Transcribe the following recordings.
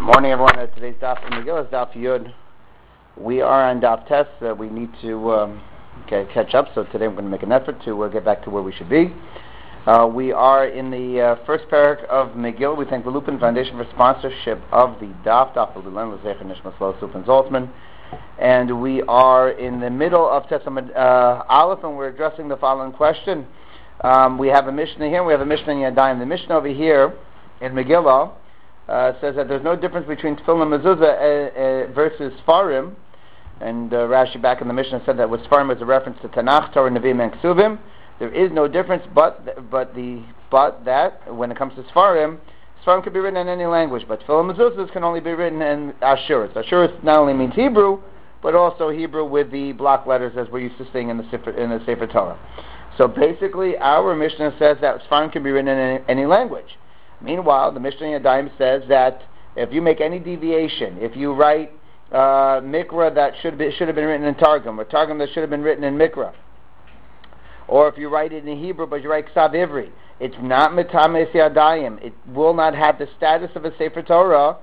Morning, everyone. Today's daf in Megillah is daf Yud. We are on daf test. We need to catch up, so today I'm going to make an effort to get back to where we should be. We are in the first parak of Megillah. We thank the Lupin Foundation for sponsorship of the daf will be learned with Zecher Nishmas Lo Supin Zoltzman. And we are in the middle of Testament Aleph, and we're addressing the following question. We have a Mishnah here. We have a Mishnah in Yadayim. The Mishnah over here in Megillah says that there's no difference between Tefillin and Mezuzah versus Sfarim, and Rashi back in the Mishnah said that with Sfarim is a reference to Tanakh, Torah, Nevi'im, and Ksuvim. There is no difference, but that when it comes to Sfarim can be written in any language, but Tefillin and Mezuzahs can only be written in Ashuris. Ashuris not only means Hebrew, but also Hebrew with the block letters, as we're used to seeing in the Sefer Torah. So basically, our Mishnah says that Sfarim can be written in any language. Meanwhile, the Mishnah Yadayim says that if you make any deviation, if you write Mikra that should have been written in Targum, or Targum that should have been written in Mikra, or if you write it in Hebrew but you write Ksav Ivri, it's not Metames Yadayim. It will not have the status of a Sefer Torah.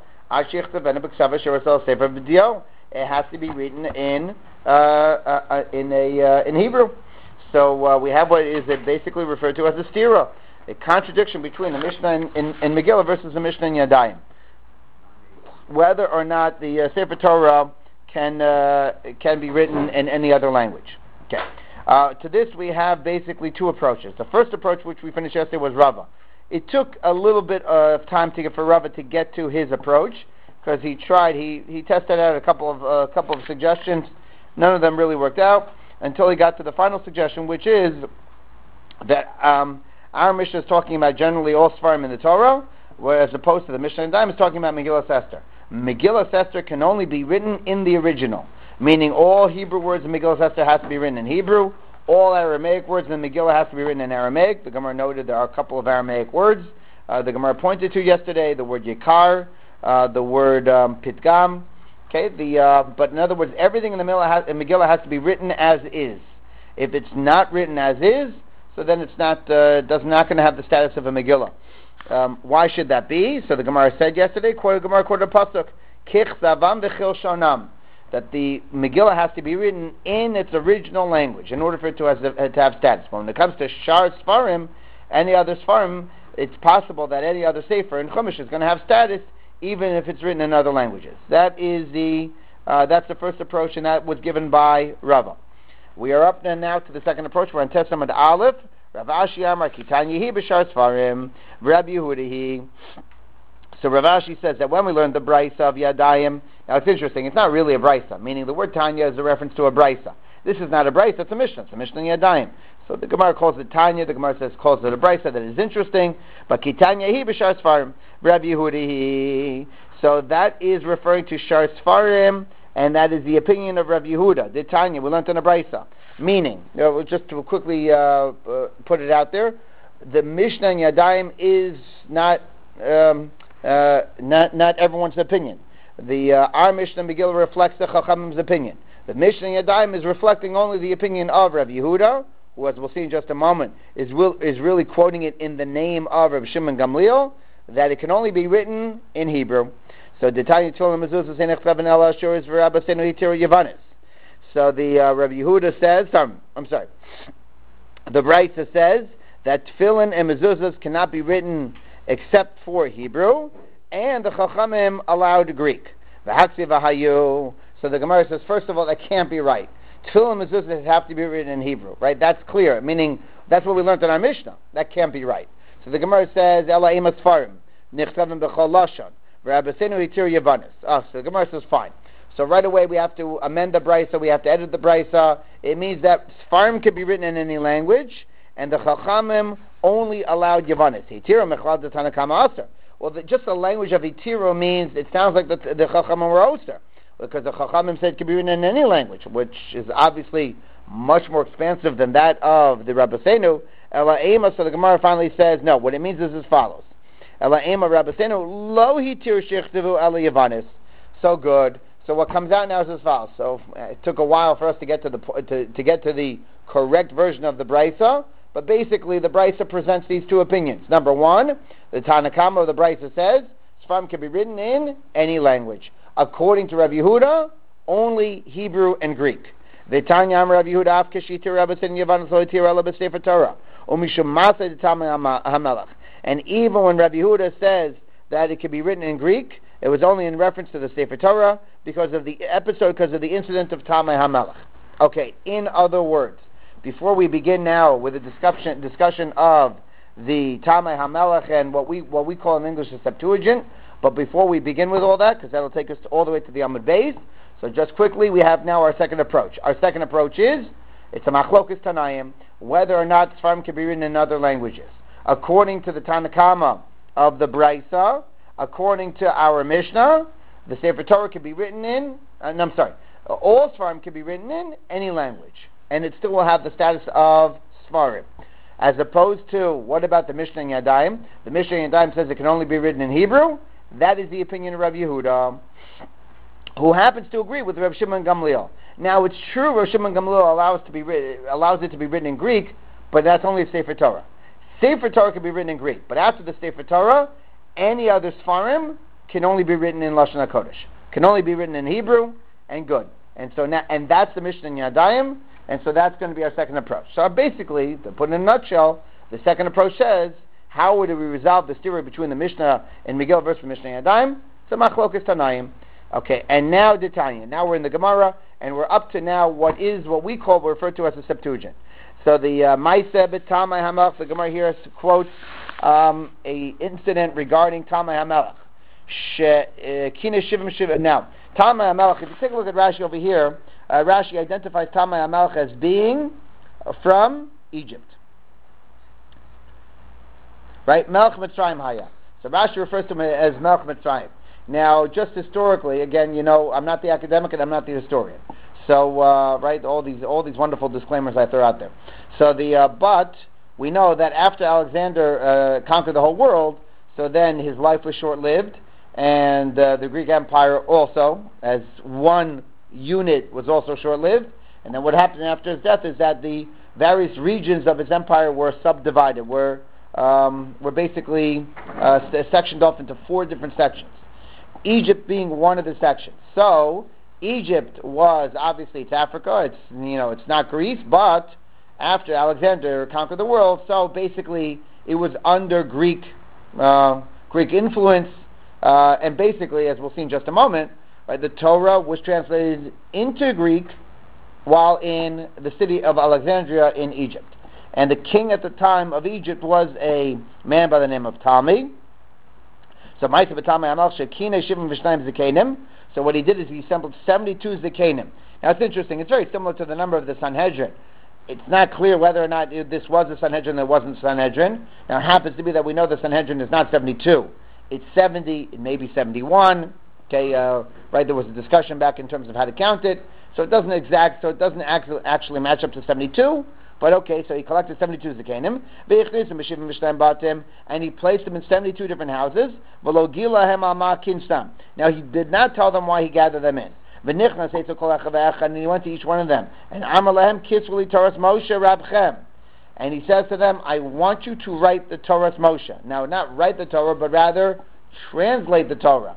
It has to be written in Hebrew. So we have what is basically referred to as a stira, a contradiction between the Mishnah in Megillah versus the Mishnah in Yadayim. Whether or not the Sefer Torah can be written in any other language. Okay. To this we have basically two approaches. The first approach, which we finished yesterday, was Rava. It took a little bit of time for Rava to get to his approach, because he tested out a couple of suggestions. None of them really worked out until he got to the final suggestion, which is that our Mishnah is talking about generally all Sfarim in the Torah, whereas opposed to the Mishnah in Yadayim is talking about Megillah Esther. Megillah Esther can only be written in the original, meaning all Hebrew words in Megillah Esther has to be written in Hebrew, all Aramaic words in Megillah has to be written in Aramaic. The Gemara noted there are a couple of Aramaic words. The Gemara pointed to yesterday the word Yikar, the word Pitgam. Okay, but in other words, everything in the Megillah has to be written as is. If it's not written as is, so then it's not going to have the status of a Megillah. Why should that be? So the Gemara said yesterday, quoted Pasuk, Kich Zavam V'chil Shonam, that the Megillah has to be written in its original language in order for it to have status. But when it comes to Shar Sfarim, any other Sfarim, it's possible that any other Sefer in Chumash is going to have status, even if it's written in other languages. That's the first approach, and that was given by Rava. We are up now to the second approach. We're on Testament Aleph. Rav Ashi Amar Kitan Yehi B'Shar Sfarim Rabbi Yehuda. So Rav Ashi says that when we learned the Brisa of Yadayim, now it's interesting, it's not really a Brisa, meaning the word Tanya is a reference to a Brisa. This is not a Brisa, it's a Mishnah. It's a Mishnah in Yadayim. So the Gemara calls it Tanya, the Gemara calls it a Brisa. That is interesting. But Kitan Yehi B'Shar Sfarim Rabbi Yehuda. So that is referring to Shar Sfarim, and that is the opinion of Rav Yehuda. The Tanya, we learned in a Brisa. Meaning, just to quickly put it out there, the Mishnah in Yadayim is not everyone's opinion. Our Mishnah in Megillah reflects the Chachamim's opinion. The Mishnah in Yadayim is reflecting only the opinion of Rav Yehuda, who, as we'll see in just a moment, is really quoting it in the name of Rav Shimon Gamliel, that it can only be written in Hebrew. So the Tanya Tefillin Mezuzah Zeinach Tzavan El Ashuris V'Rabba Senu Hitir Yavanis. So the Rav Yehuda says, the Brisa says that Tefillin and Mezuzahs cannot be written except for Hebrew, and the Chachamim allowed Greek. V'haksi v'hayu. So the Gemara says, first of all, that can't be right. Tefillin and Mezuzahs have to be written in Hebrew, right? That's clear, meaning that's what we learned in our Mishnah. That can't be right. So the Gemara says, Ela ima Sfarim, nichtavim b'chol lashon, v'rabasenu hitir yavanis. So the Gemara says, fine. So right away we have to amend the Brisa, we have to edit the Brisa. It means that Sfarim can be written in any language, and the Chachamim only allowed Yavanis. Hitiro mechlad Tanakama Aser. Well, just the language of Hitiro means, it sounds like the Chachamim were Oser, because the Chachamim said it can be written in any language, which is obviously much more expansive than that of the Rabbeinu. Ela Ema, so the Gemara finally says, no, what it means is as follows. Ela Ema Rabbeinu, lo Hitir Shechtivu Ela Yavanis. So good. So what comes out now is as follows. So it took a while for us to get to the correct version of the Brisa, but basically the Brisa presents these two opinions. Number one, the Tanakama of the Brisa says Sfarim can be written in any language. According to Rabbi Yehuda, only Hebrew and Greek. V'tanya Amar Rabbi Yehuda af k'shitir Rabbi Sin Yavan Lo Yitir Ela B'Sefer Torah u'mishum Masei Tamei HaMelech. And even when Rabbi Yehuda says that it can be written in Greek, it was only in reference to the Sefer Torah because of the incident of Tamei HaMelech. Okay, in other words, before we begin now with a discussion of the Tamei HaMelech and what we call in English the Septuagint, but before we begin with all that, because that'll take us all the way to the Amud Beis, so just quickly, we have now our second approach. Our second approach is, it's a Machlokas Tanaim, whether or not Sfarim can be written in other languages. According to the Tanakama of the Braisa, according to our Mishnah, the Sefer Torah can be written in, all Sfarim can be written in any language, and it still will have the status of Sfarim. As opposed to, what about the Mishnah in Yadayim? The Mishnah in Yadayim says it can only be written in Hebrew. That is the opinion of Rabbi Yehuda, who happens to agree with Rabbi Shimon Gamliel. Now, it's true Rabbi Shimon Gamliel allows it to be written in Greek, but that's only a Sefer Torah. Sefer Torah can be written in Greek, but after the Sefer Torah, any other Sfarim can only be written in Lashon HaKodesh. Can only be written in Hebrew, and good. And so now, and that's the Mishnah in Yadayim, and so that's going to be our second approach. So basically, to put it in a nutshell, the second approach says, how would we resolve the stira between the Mishnah and Megillah versus Mishnah in Yadayim? It's a Machlokas Tanaim. Okay, and now D'Tanya. Now we're in the Gemara, and we're up to now what we refer to as a Septuagint. So the Maaseh b'Tamei HaMelech, the Gemara here quotes a incident regarding Tamei HaMelech. Now, Tamei HaMelech, if you take a look at Rashi over here, Rashi identifies Tamei HaMelech as being from Egypt. Right? Melech Mitzrayim Haya. So Rashi refers to him as Melech Mitzrayim. Now, just historically, again, I'm not the academic and I'm not the historian. So, right, all these wonderful disclaimers I throw out there. So but we know that after Alexander conquered the whole world, so then his life was short-lived, and the Greek Empire also, as one unit, was also short-lived. And then what happened after his death is that the various regions of his empire were subdivided, were basically sectioned off into 4 different sections. Egypt being one of the sections. So Egypt was, obviously, it's Africa. It's it's not Greece, but after Alexander conquered the world, so basically it was under Greek influence, and basically, as we'll see in just a moment, right, the Torah was translated into Greek while in the city of Alexandria in Egypt. And the king at the time of Egypt was a man by the name of Ptolemy. So what he did is he assembled 72 Zikanim. Now it's interesting. It's very similar to the number of the Sanhedrin. It's not clear whether or not this was a Sanhedrin or wasn't Sanhedrin. Now it happens to be that we know the Sanhedrin is not 72. It's 70, it may be 71. Okay, right, there was a discussion back in terms of how to count it. So it doesn't actually match up to 72. But okay, so he collected 72 Zikanim, and he placed them in 72 different houses. Now he did not tell them why he gathered them in. And he went to each one of them. And and he says to them, I want you to write the Torah's Moshe. Now, not write the Torah, but rather translate the Torah.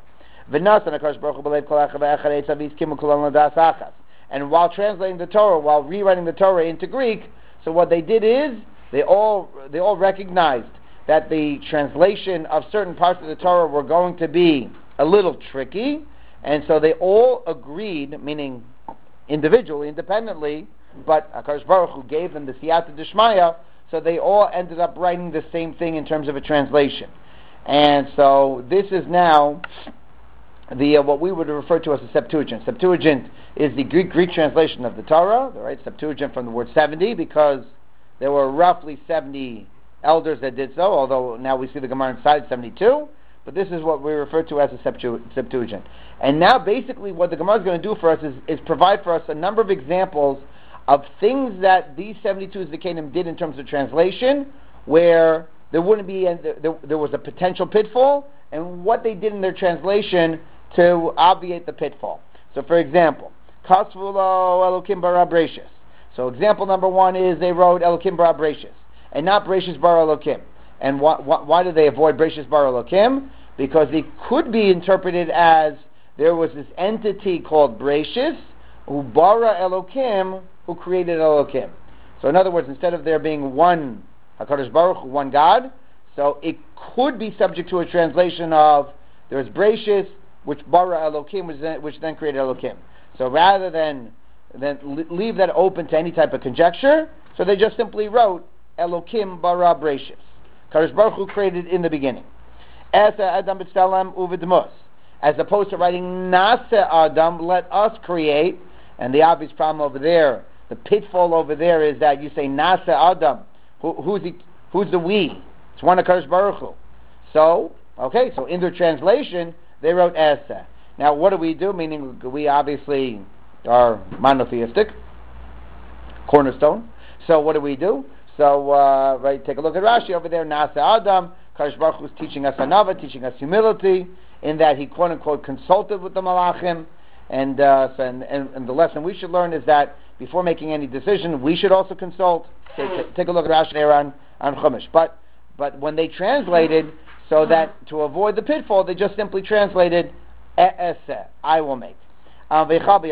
And while translating the Torah, while rewriting the Torah into Greek, so what they did is they all recognized that the translation of certain parts of the Torah were going to be a little tricky, and so they all agreed, meaning individually, independently, but HaKadosh Baruch Hu gave them the Siyata Dishmaya, so they all ended up writing the same thing in terms of a translation. And so this is now the what we would refer to as a Septuagint. Septuagint is the Greek translation of the Torah, right? Septuagint from the word 70, because there were roughly 70 elders that did so, although now we see the Gemara inside 72, but this is what we refer to as a Septuagint. And now basically what the Gemara is going to do for us is provide for us a number of examples of things that these 72 Zikanim did in terms of translation, where there wouldn't be, there was a potential pitfall, and what they did in their translation to obviate the pitfall. So for example, Kasvulo Elokim bara Brachis. So example number 1 is they wrote Elokim bara Brachis, and not Brachis bara Elokim. And why did they avoid Brachis bara Elokim? because it could be interpreted as there was this entity called Breshis, who bara Elokim, who created Elokim. So in other words, instead of there being one HaKadosh Baruch Hu, one God, so it could be subject to a translation of there's Breshis, which bara Elokim, which then created Elokim. So rather than leave that open to any type of conjecture, so they just simply wrote Elokim bara Breshis. Kadosh Baruch Hu created in the beginning. As Adam b'tzelem uvidmus, as opposed to writing Nase Adam, let us create. And the obvious problem over there, the pitfall over there, is that you say Nase Adam. Who's the we? It's one of Kadosh Baruch Hu. So in their translation, they wrote Asa. Now, what do we do? Meaning, we obviously are monotheistic, cornerstone. So what do? So, take a look at Rashi over there. Nase Adam. Kadosh Baruch Hu is teaching us anava, teaching us humility, in that he quote unquote consulted with the Malachim, and the lesson we should learn is that before making any decision, we should also consult. Take a look at Rashi there on Chumash. But when they translated, so that to avoid the pitfall, they just simply translated E'eseh, I will make. When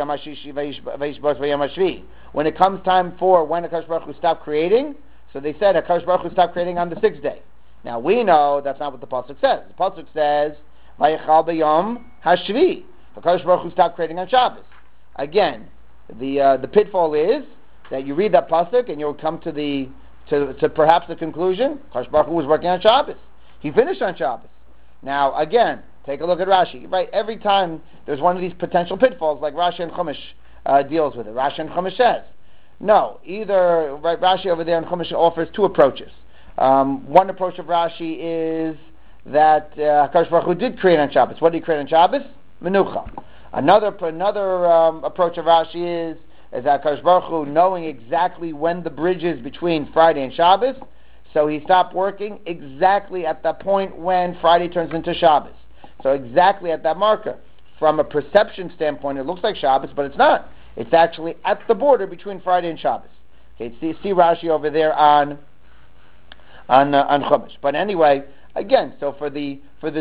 it comes time for when HaKadosh Baruch Hu stopped creating, so they said HaKadosh Baruch Hu stopped creating on the sixth day. Now we know that's not what the pasuk says. The pasuk says Vayichal b'yom hashvi. HaKadosh Baruch Hu stopped creating on Shabbos. Again, the pitfall is that you read that pasuk and you'll come to perhaps the conclusion HaKadosh Baruch Hu was working on Shabbos. He finished on Shabbos. Now again, take a look at Rashi. Right, every time there's one of these potential pitfalls, like Rashi and Chumash deals with it. Rashi and Chumash says no. Either Rashi over there in Chumash offers two approaches. One approach of Rashi is that HaKadosh Baruch Hu did create on Shabbos. What did he create on Shabbos? Menucha. Another approach of Rashi is that HaKadosh Baruch Hu, knowing exactly when the bridge is between Friday and Shabbos, so he stopped working exactly at the point when Friday turns into Shabbos. So exactly at that marker. From a perception standpoint, it looks like Shabbos, but it's not. It's actually at the border between Friday and Shabbos. Okay, see Rashi over there on Chumash. But anyway, again, so for the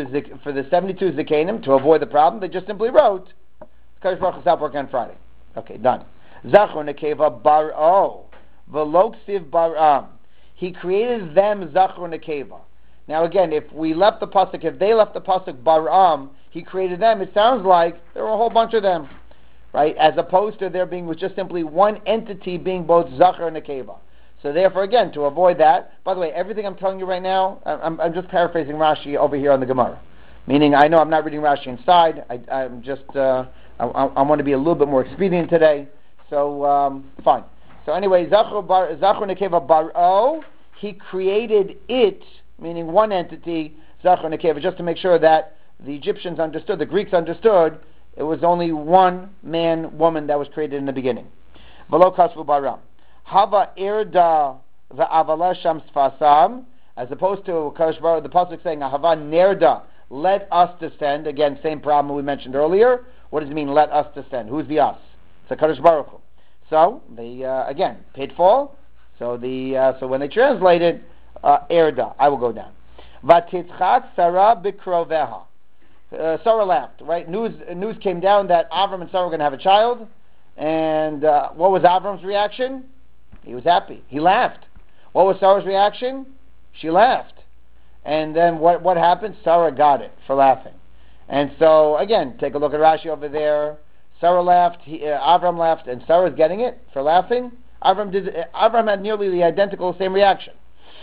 72 Zikanim, to avoid the problem, they just simply wrote Kadosh Baruch Hu stopped working on Friday. Okay, done. Zachor nekeva bar'o v'loksiv bar'am. He created them Zachor nekeva. Now again, if they left the pasuk bar'am, he created them. It sounds like there were a whole bunch of them, right? As opposed to there being was just simply one entity being both Zachor and nekeva. So therefore, again, to avoid that, by the way, everything I'm telling you right now, I'm just paraphrasing Rashi over here on the Gemara. Meaning, I know I'm not reading Rashi inside. I'm just, I want to be a little bit more expedient today. So, fine. So anyway, Zachor Nekeva Bar'o, he created it, meaning one entity, Zachor Nekeva, just to make sure that the Egyptians understood, the Greeks understood, it was only one man, woman that was created in the beginning. V'lo kasvu Baram. Hava irda v'avala sham sfasam, as opposed to the pasuk saying Hava nerda, let us descend. Again, same problem we mentioned earlier. What does it mean? Let us descend. Who's the us? It's a Kadosh Baruch Hu. So again, pitfall. So when they translated erda, I will go down. Vatitzchak Sarah bikroveha. Sarah laughed. Right? News came down that Avram and Sarah were going to have a child. And what was Avram's reaction? He was happy. He laughed. What was Sarah's reaction? She laughed. And then what happened? Sarah got it for laughing. And so, again, take a look at Rashi over there. Sarah laughed, Avram laughed, and Sarah's getting it for laughing. Avram had nearly the identical same reaction.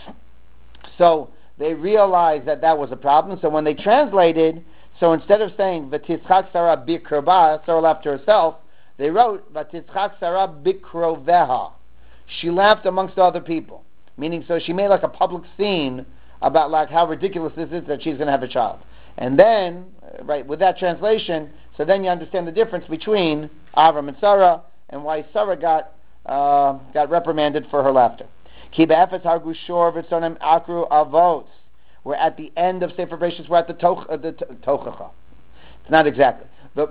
So they realized that was a problem. So when they translated, so instead of saying V'titzchak Sarah bikrova, Sarah laughed to herself, they wrote V'titzchak Sarah bikroveha. She laughed amongst other people, meaning so she made like a public scene about like how ridiculous this is that she's going to have a child. And then, right, with that translation, so then you understand the difference between Avram and Sarah and why Sarah got reprimanded for her laughter. We're at the end of Sefer Bereshis. We're at the Tochacha. It's not exactly the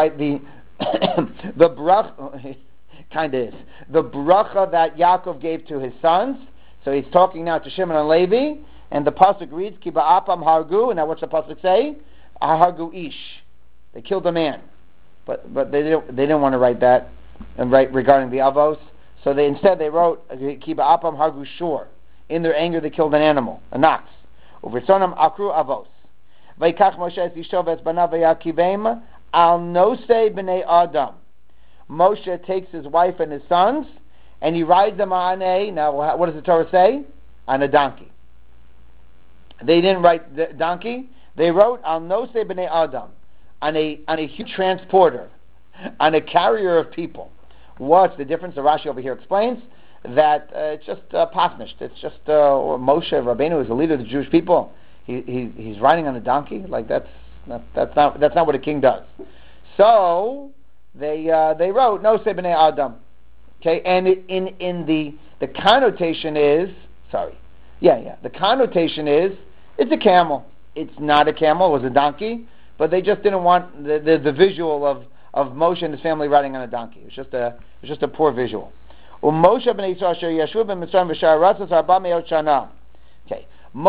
bracha. Kind of is the bracha that Yaakov gave to his sons. So he's talking now to Shimon and Levi. And the pasuk reads, Ki ba'apam hargu, and now what's the pasuk say? Hargu ish. They killed a man. But they didn't want to write that and write regarding the avos. So instead they wrote, Ki ba'apam hargu shur. In their anger they killed an animal, an ox. Uvitzonam akru avos. Vayikach Moshe es isho v'es banav v'yakivem al nosei b'nei adam. Moshe takes his wife and his sons, and he rides them on now what does the Torah say? On a donkey. They didn't write the donkey. They wrote al nosei b'nei adam, on a huge transporter, on a carrier of people. What's the difference? The Rashi over here explains that it's just pasnisht. It's just Moshe Rabbeinu is the leader of the Jewish people. He's riding on a donkey. Like that's not what a king does. So they wrote no se b'nei adam. Okay, and in the connotation is the connotation is it's a camel. It's not a camel. It was a donkey, but they just didn't want the visual of Moshe and his family riding on a donkey. It was just a poor visual. Moshe b'nei Yisrael asher yashu b'Mitzrayim v'shar ratzos arba me'ot shana. Okay,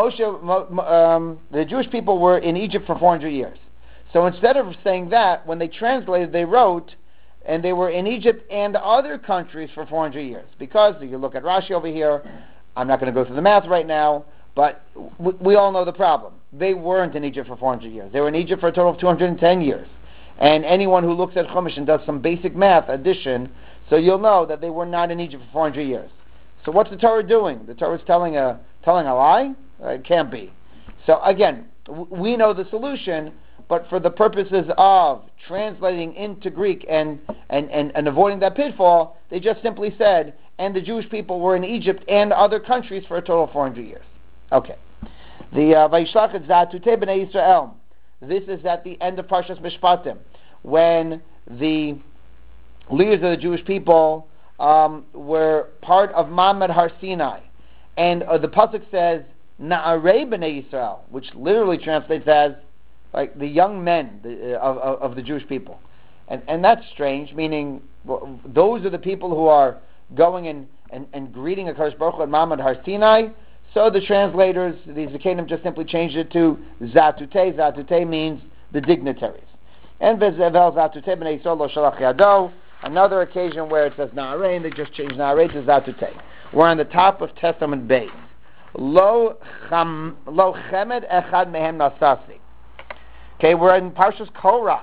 the Jewish people were in Egypt for 400 years. So instead of saying that, when they translated, they wrote, and they were in Egypt and other countries for 400 years. Because if you look at Rashi over here, I'm not going to go through the math right now, but we all know the problem. They weren't in Egypt for 400 years. They were in Egypt for a total of 210 years. And anyone who looks at Chumash and does some basic math addition, so you'll know that they were not in Egypt for 400 years. So what's the Torah doing? The Torah is telling a lie? It can't be. So again, we know the solution, but for the purposes of translating into Greek and avoiding that pitfall, they just simply said, and the Jewish people were in Egypt and other countries for a total of 400 years. Okay. The Vayishlach et Zatutei b'nei Yisrael. This is at the end of Parshas Mishpatim, when the leaders of the Jewish people were part of Ma'amad Har Sinai. And the pasuk says, Na'arei b'nei Yisrael, which literally translates as like the young men of the Jewish people. And that's strange, meaning those are the people who are going and greeting HaKadosh Baruch Hu at Ma'amad Har Sinai. So the translators, the Zekanim, just simply changed it to Zatutei. Zatutei means the dignitaries. And Vezevel Zatutei b'nei Yisrael lo shalach yado. Another occasion where it says Na'arei, and they just changed Na'arei to Zatutei. We're on the top of Testament Beis. Lo chemed echad mehem nasasi. Okay, we're in Parshas Korach.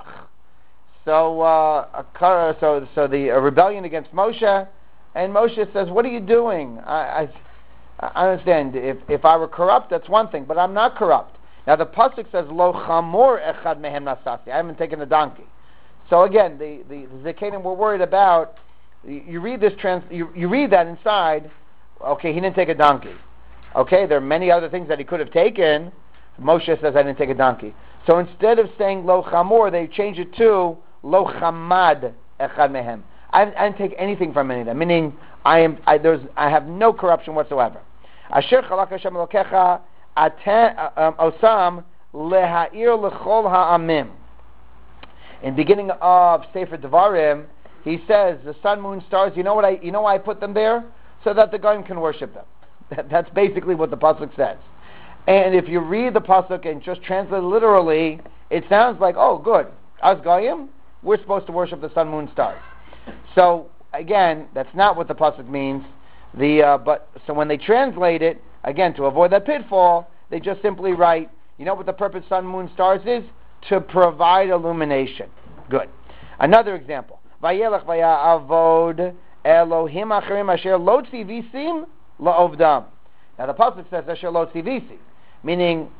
So the rebellion against Moshe, and Moshe says, "What are you doing? I understand. If I were corrupt, that's one thing, but I'm not corrupt." Now the pasuk says, "Lo chamor echad mehem nasasi." I haven't taken a donkey. So again, the Zekanim were worried about. You read this you read that inside. Okay, he didn't take a donkey. Okay, there are many other things that he could have taken. Moshe says, "I didn't take a donkey." So instead of saying lo chamor, they changed it to lo chamad echad mehem. I didn't take anything from any of them. Meaning, I have no corruption whatsoever. Asher chalak Hashem Elokecha osam lehair lechol ha'amim. In beginning of Sefer Devarim, he says the sun, moon, stars. You know why I put them there? So that the Goyim can worship them. That's basically what the pasuk says. And if you read the pasuk and just translate it literally, it sounds like, oh, good, us Goyim, we're supposed to worship the sun, moon, stars. So again, that's not what the pasuk means. So when they translate it, again, to avoid that pitfall, they just simply write, you know what the purpose sun, moon, stars is? To provide illumination. Good. Another example. Vayelech vayavod Elohim acherim asher lo tzivisim la'ovdam. Now the pasuk says asher lo tzivisi, meaning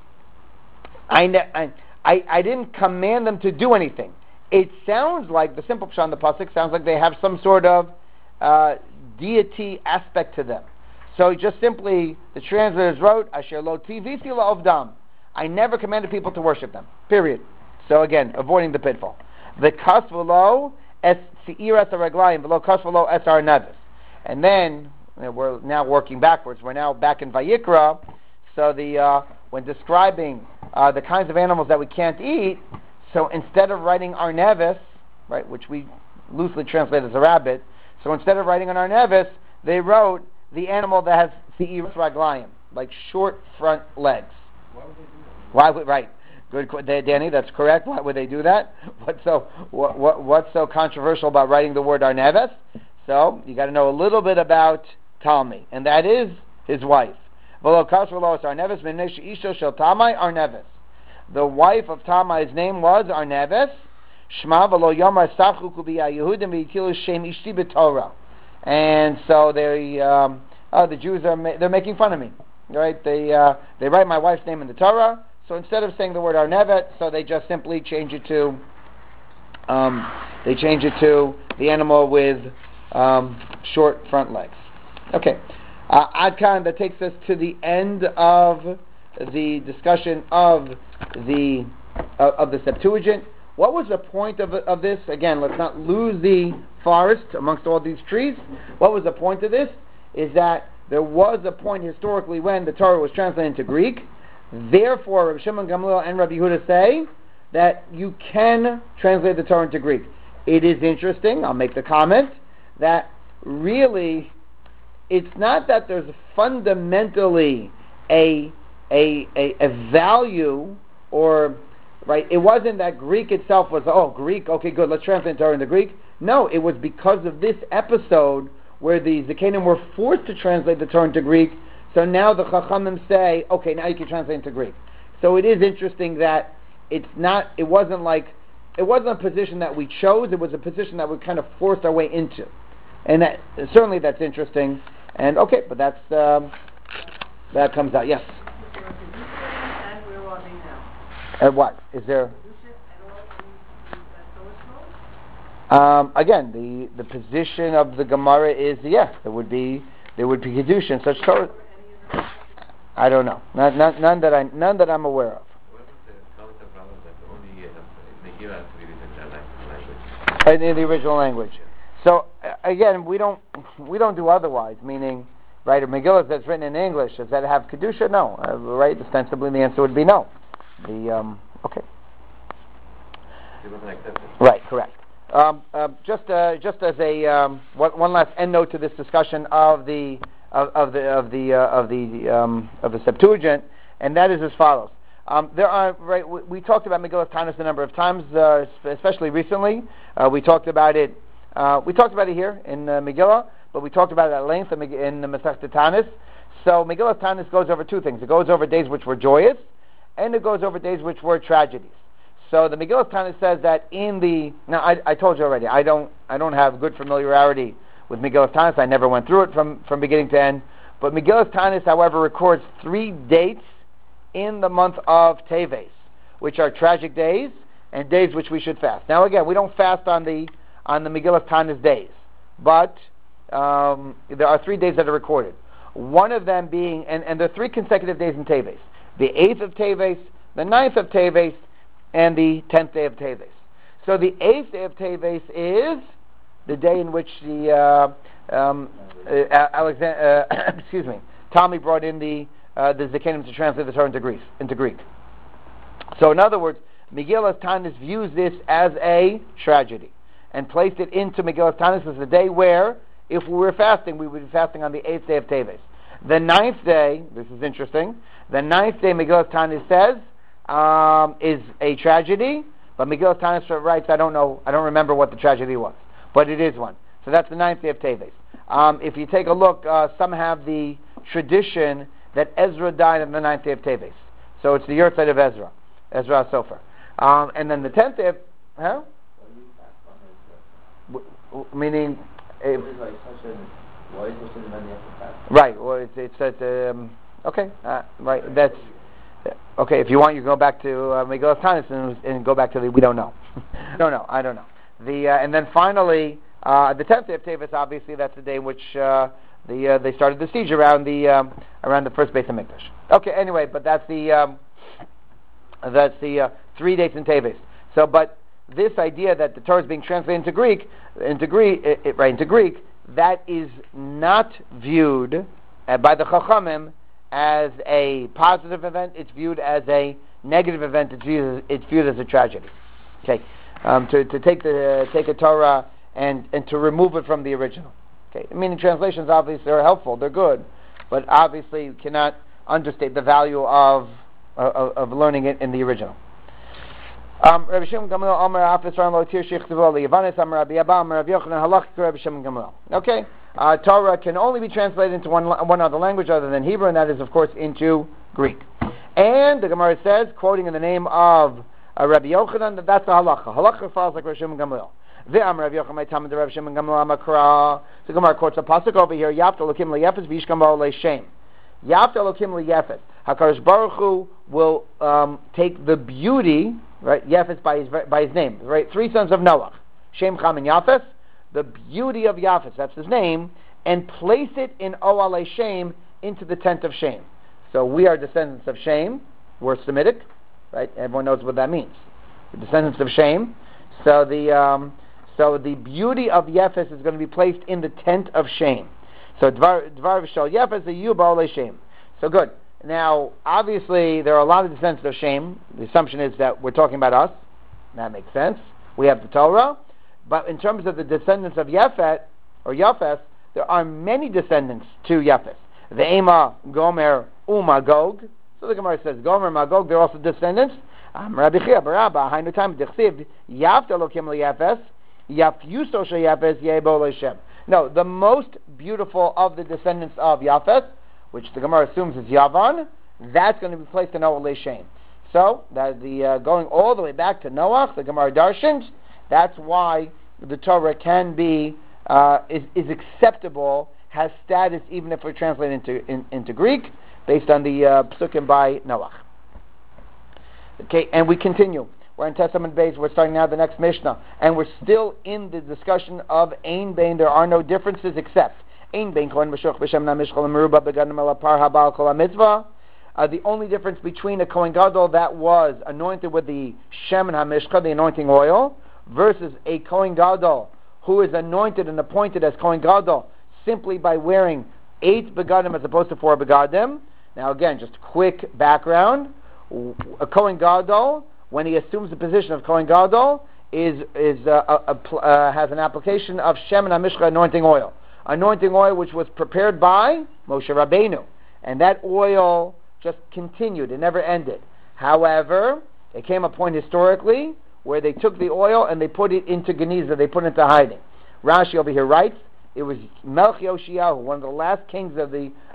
I didn't command them to do anything. It sounds like the simple pshat on the pasuk sounds like they have some sort of deity aspect to them. So just simply the translators wrote asher lo tzivisi la'ovdam. I never commanded people to worship them. Period. So again, avoiding the pitfall. The kasvolo es seiras araglayim below kasvolo es arnevis. And then we're now working backwards. We're now back in Vayikra. So when describing the kinds of animals that we can't eat, so instead of writing arnevis, right, which we loosely translate as a rabbit, so instead of writing an arnevis, they wrote the animal that has seiras raglayim. like short front legs. Why would they do that? Why would, right. Good, Danny, that's correct. Why would they do that? What's so controversial about writing the word Arneves? So, you got to know a little bit about Talmi, and that is his wife. The wife of Talmai's name was Arneves. Shma v'lo yomar safchu kubi Yehudim v'yitilu shem ishti b'Torah. And so the Jews they're making fun of me, right? They write my wife's name in the Torah. So instead of saying the word Arnevet, so they just simply change it to the animal with short front legs. Okay, Adkan, that takes us to the end of the discussion of the Septuagint. What was the point of this? Again, let's not lose the forest amongst all these trees. What was the point of this? Is that there was a point historically when the Torah was translated into Greek. Therefore, Rabbi Shimon Gamliel and Rabbi Yehuda say that you can translate the Torah into Greek. It is interesting, I'll make the comment, that really it's not that there's fundamentally a value, or right, it wasn't that Greek itself was, Greek, okay good, let's translate the Torah into Greek. No, it was because of this episode where the Zakanim were forced to translate the Torah into Greek. So now the Chachamim say, okay, now you can translate into Greek. So it is interesting that it wasn't a position that we chose, it was a position that we kind of forced our way into. And certainly that's interesting. And okay, but that comes out, yes. What? Is there... again, the position of the Gemara is, yes, there would be Kedusha in such Torah. I don't know. None that I'm aware of. What was the concept that only Megillah has to be written in that language? In the original language. So again, we don't do otherwise. Meaning, right? A Megillah that's written in English, does that have Kedusha? No. Right? Ostensibly, the answer would be no. Okay. It wasn't accepted. Right. Correct. Just as a one last end note to this discussion of the Septuagint, and that is as follows. We talked about Megillas Tanis a number of times, especially recently. We talked about it here in Megillah, but we talked about it at length in the Masechta Tanis. So Megillas Tanis goes over two things. It goes over days which were joyous, and it goes over days which were tragedies. So the Megillas Tanis says that I told you already, I don't have good familiarity with Megillas Tanis. I never went through it from beginning to end. But Megillas Tanis, however, records 3 dates in the month of Teves, which are tragic days and days which we should fast. Now again, we don't fast on the Megillas Tanis days, but there are 3 days that are recorded. One of them being, and there are 3 consecutive days in Teves: the 8th of Teves, the 9th of Teves, and the 10th day of Teves. So the 8th day of Teves is the day in which the Talmi brought in the Zakanim to translate the Torah into Greek. So in other words, Megillas Tanis views this as a tragedy and placed it into Megillas Tanis as the day where, if we were fasting, we would be fasting on the 8th day of Teves. The 9th day, this is interesting, the 9th day Megillas Tanis says is a tragedy, but Megillas Tanis writes, I don't remember what the tragedy was, but it is one. So that's the 9th day of Teves. If you take a look, some have the tradition that Ezra died on the 9th day of Teves. So it's the Yurtzeit of Ezra Sofer. And then the 10th day of... Huh? Meaning... Right, well, it's at... okay, right, that's... Okay, if you want, you go back to Megillas Tanis and go back to the... We don't know. I don't know. And then finally, the 10th day of Teves, obviously, that's the day in which they started the siege around the first Beis Hamikdash. Okay, anyway, but that's the 3 dates in Teves. So, but this idea that the Torah is being translated into Greek, that is not viewed by the Chachamim as a positive event. It's viewed as a negative event. It's viewed as a tragedy. Okay, to take a Torah and to remove it from the original. Okay, I mean, translations obviously are helpful, they're good, but obviously you cannot understate the value of learning it in the original. Rabbi Shimon Gamliel Amar Afis Ran Lo Tir Sheikh Tivol Yavanis Amar Rabbi Abba Amar Rabbi Yochanan Halach Rabbi Shimon Gamliel. Okay, Torah can only be translated into one other language other than Hebrew, and that is, of course, into Greek. And the Gemara says, quoting in the name of Rabbi Yochanan, that's the halacha. Halacha follows like Rabbi Shimon Gamliel. Ve'am Rabbi Yochanan Tamid Rabbi Shimon Gamliel Amakra. The Gemara quotes a pasuk over here. Yafta Elokim liyefes v'yishkam ba'o le'shem. Yafta Elokim liyefes. HaKadosh Baruch Hu will take the beauty, right? Yefes by his name, right? Three sons of Noah, Shem, Cham, and Yafes. The beauty of Yafes, that's his name, and place it in Oale Shem, into the tent of Shem. So we are descendants of Shem. We're Semitic, right? Everyone knows what that means. We're descendants of Shem. So the beauty of Yefes is going to be placed in the tent of Shem. So Dvar V'Shal Yefes Yu Ba'olei Shem. So good. Now, obviously, there are a lot of descendants of Shem. The assumption is that we're talking about us. That makes sense. We have the Torah. But in terms of the descendants of Yefet, or Yafes, there are many descendants to Yefes. The Ema, Gomer, Magog. So the Gemara says, Gomer, Magog, they're also descendants. Rabbi Chia, Barabba, Hainu Time, Dechsiv, Yaft Elokim Liyefes, Yaft Yuso Sheyefes, Yebo Le'Shem. No, the most beautiful of the descendants of Yafes, which the Gemara assumes is Yavan, that's going to be placed in Oale Shem. So, that going all the way back to Noach, the Gemara darshans, that's why the Torah can be, is acceptable, has status, even if we're translated into Greek, based on the psukim by Noach. Okay, and we continue. We're in Testament Beis. We're starting now the next Mishnah, and we're still in the discussion of Ein Bein. There are no differences except Ein Bein Kohen Meshuch B'Shem Namishchol Meruba Begadim El Par Habal Kol HaMitzvah. The only difference between a Kohen Gadol that was anointed with the Shem and HaMishcha, the anointing oil, versus a Kohen Gadol who is anointed and appointed as Kohen Gadol simply by wearing 8 begadim as opposed to 4 begadim. Now again, just quick background. A Kohen Gadol, when he assumes the position of Kohen Gadol, has an application of Shem and HaMishcha anointing oil. Anointing oil which was prepared by Moshe Rabbeinu. And that oil just continued, it never ended. However, it came a point historically where they took the oil and they put it into Geniza, they put it into hiding. Rashi over here writes, it was Melchi Yoshiyahu, one of the last kings of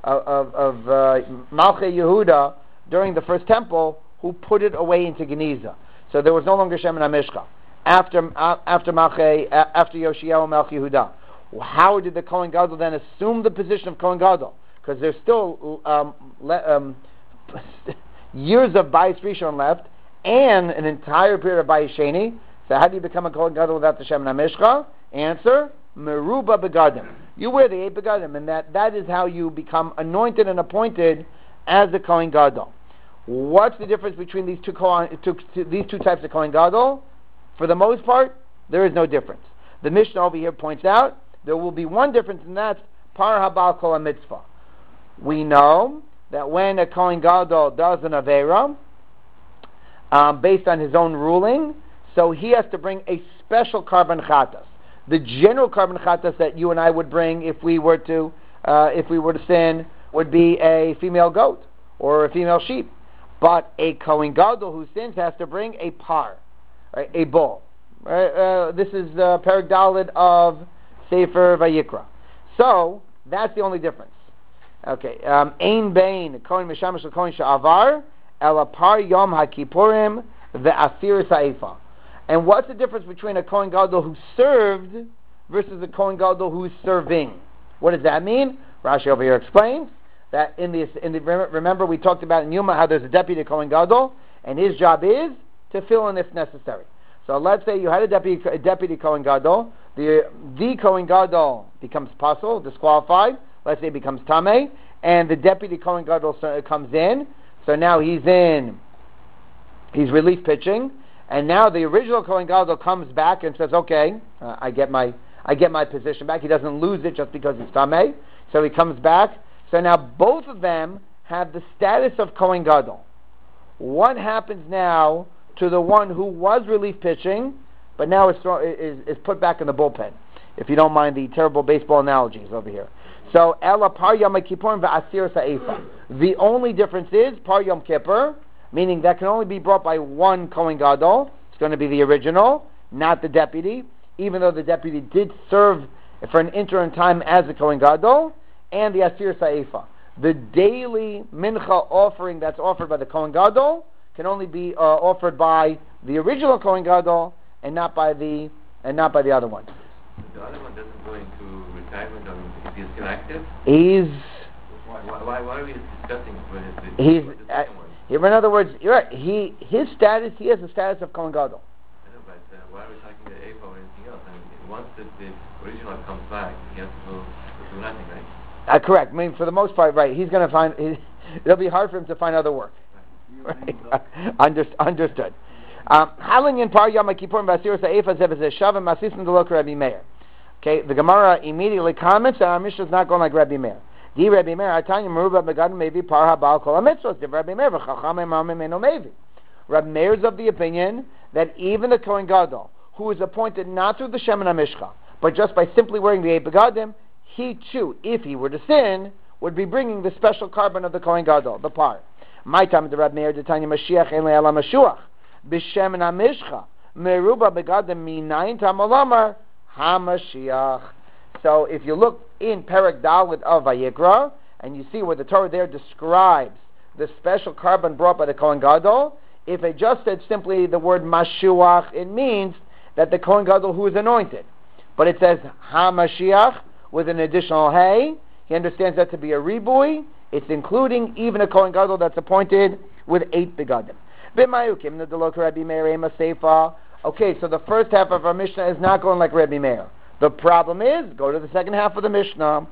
Malchei Yehuda during the first temple, who put it away into Geniza. So there was no longer Shem and HaMishcha. After Yoshiyahu Melchi Yehuda. How did the Kohen Gadol then assume the position of Kohen Gadol? Because there's still years of Bayis Rishon left, and an entire period of Bayis Sheni. So how do you become a Kohen Gadol without the Shem and HaMishcha? Answer, Meruba Begadim. You wear the 8 Begadim, and that is how you become anointed and appointed as the Kohen Gadol. What's the difference between these two types of Kohen Gadol? For the most part, there is no difference. The Mishnah over here points out there will be one difference, and that's Par Habal Kol HaMitzvah. We know that when a Kohen Gadol does an Aveira, based on his own ruling, so he has to bring a special Karban Chatas. The general Karban Chatas that you and I would bring if we were to sin would be a female goat or a female sheep. But a Kohen Gadol who sins has to bring a par, right, a bull. Right? This is Perek Daled of Sefer Vayikra. So that's the only difference. Okay, Ein Bein Kohen Mishamish Kohen Sha'avar Ela Par Yom HaKippurim VeAsir Sa'ifa. And what's the difference between a Kohen Gadol who served versus a Kohen Gadol who is serving? What does that mean? Rashi over here explains that remember we talked about in Yuma how there's a deputy Kohen Gadol, and his job is to fill in if necessary. So let's say you had a deputy Kohen Gadol, the Kohen Gadol becomes pasul, disqualified. Let's say it becomes tamei, and the deputy Kohen Gadol comes in. So now he's relief pitching, and now the original Kohen Gadol comes back and says, "Okay, I get my position back." He doesn't lose it just because he's tamei. So he comes back. So now both of them have the status of Kohen Gadol. What happens now to the one who was relief pitching, but now is put back in the bullpen? if you don't mind the terrible baseball analogies over here. So, Ela Par Yom Kippurim V'Asir Sa'efa. The only difference is Par Yom Kippur, meaning that can only be brought by one Kohen Gadol. It's going to be the original, not the deputy, even though the deputy did serve for an interim time as a Kohen Gadol, and the Asir Sa'efa. The daily mincha offering that's offered by the Kohen Gadol can only be offered by the original Kohen Gadol and not by the other one. The other one doesn't go into retirement if he's still active? Why are we discussing the second one? In other words, you're right. He has the status of Kohen Gadol. I know, but why are we talking about Eva or anything else? I mean, once the original comes back, he has to do nothing, right? Correct. I mean, for the most part, right. He's going to find. It'll be hard for him to find other work. Right. Understood. Halin Par Yom Kippurim V'Asir Sa'efa Zev Shavim Masisim Delok Rabbi Meir. Okay, the Gemara immediately comments that our Mishnah is not going like Rabbi Meir. Di Rabbi Meir, Atanya Meruba Begadim Mevi Par Habal Kol HaMitzvos. Di Rabbi Meir V'Chacham Emam Meno Mevi. Rabbi Meir is of the opinion that even the Kohen Gadol, who is appointed not through the Shemin HaMishcha, but just by simply wearing the Eight Begadim, he too, if he were to sin, would be bringing the special carbon of the Kohen Gadol, the par. My time the Rabbi Meir Tanya Mashiach Ein Le'ala Mashuach B'Shemin HaMishcha Meruba Begadim Minayin Tamalamar HaMashiach. So if you look in Perek Dalet of Vayikra, and you see where the Torah there describes the special carbon brought by the Kohen Gadol, if it just said simply the word Mashuach, it means that the Kohen Gadol who is anointed. But it says HaMashiach with an additional Hey. He understands that to be a ribui. It's including even a Kohen Gadol that's appointed with 8 begadim. Okay, so the first half of our Mishnah is not going like Rabbi Meir. The problem is, go to the second half of the Mishnah.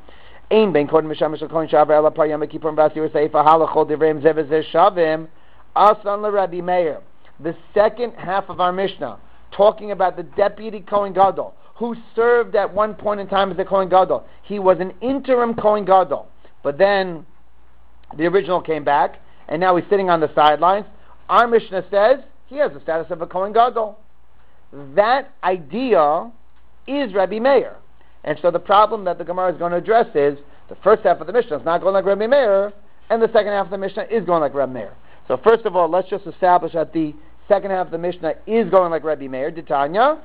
The second half of our Mishnah, talking about the deputy Kohen Gadol, who served at one point in time as a Kohen Gadol. He was an interim Kohen Gadol, but then the original came back, and now he's sitting on the sidelines. Our Mishnah says he has the status of a Kohen Gadol. That idea is Rabbi Meir. And so the problem that the Gemara is going to address is the first half of the Mishnah is not going like Rabbi Meir, and the second half of the Mishnah is going like Rabbi Meir. So first of all, let's just establish that the second half of the Mishnah is going like Rabbi Meir. Ditanya,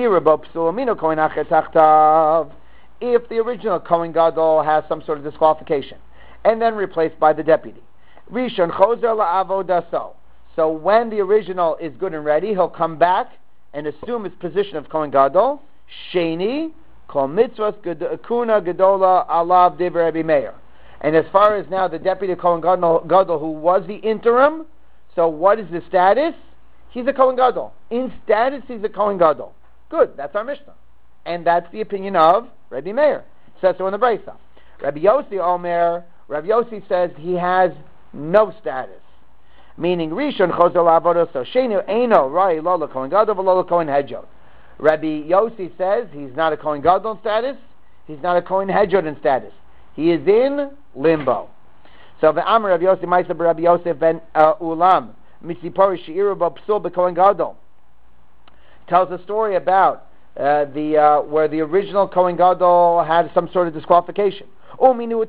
if the original Kohen Gadol has some sort of disqualification, and then replaced by the deputy. Rishon chozer la'avodaso. So when the original is good and ready, he'll come back and assume his position of Kohen Gadol. Sheni, kol mitzvos kuna gedola alav divrei Rabbi Meir. And as far as now the deputy Kohen Gadol who was the interim, so what is his status? He's a Kohen Gadol. In status, he's a Kohen Gadol. Good, that's our Mishnah. And that's the opinion of Rabbi Meir. Says so in the Brisa. Rabbi Yossi Omer, Rabbi Yossi says he has no status. Meaning, Rishon Chozer La'avodah, so Shenu Eino Rai Lola Kohen Gadol V'Lola Kohen Hedjot. Rabbi Yossi says he's not a Kohen Gadol in status, he's not a Kohen Hedjot in status. He is in limbo. So the Amar Rabbi Yossi Ma'aser Rabbi Yosef ben Ulam Misipori Sheiru B'Psul B'Kohen Gadol tells a story about where the original Kohen Gadol had some sort of disqualification. And now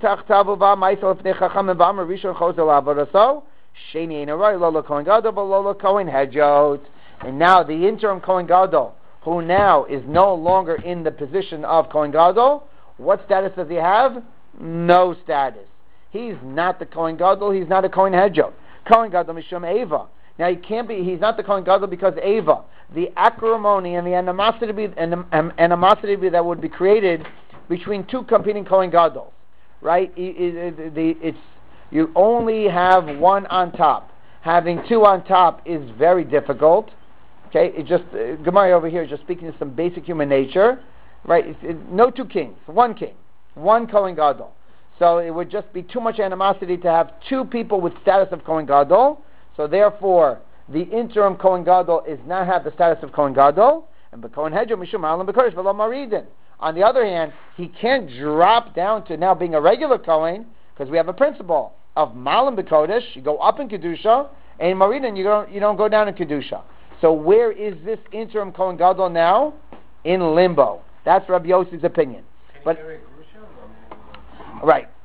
the interim Kohen Gadol, who now is no longer in the position of Kohen Gadol, what status does he have? No status. He's not the Kohen Gadol, he's not a Kohen Hedjot. Kohen Gadol Mishum Eva. Now he's not the Kohen Gadol because Eva, the acrimony and the animosity that would be created between two competing Kohen Gadols, right? You only have one on top. Having two on top is very difficult. Okay, Gemara over here is just speaking to some basic human nature, right? No two kings, one king, one Kohen Gadol. So it would just be too much animosity to have two people with status of Kohen Gadol. So therefore, the interim Kohen Gadol is not have the status of Kohen Gadol, and Kohen Hedjot Mishum Malam B'Kodesh V'Lo Maridin. On the other hand, he can't drop down to now being a regular Kohen, because we have a principle of Malam B'Kodesh, you go up in Kedusha, and in Maridin you don't go down in Kedusha. So where is this interim Kohen Gadol now? In limbo. That's Rabbi Yossi's opinion. But right,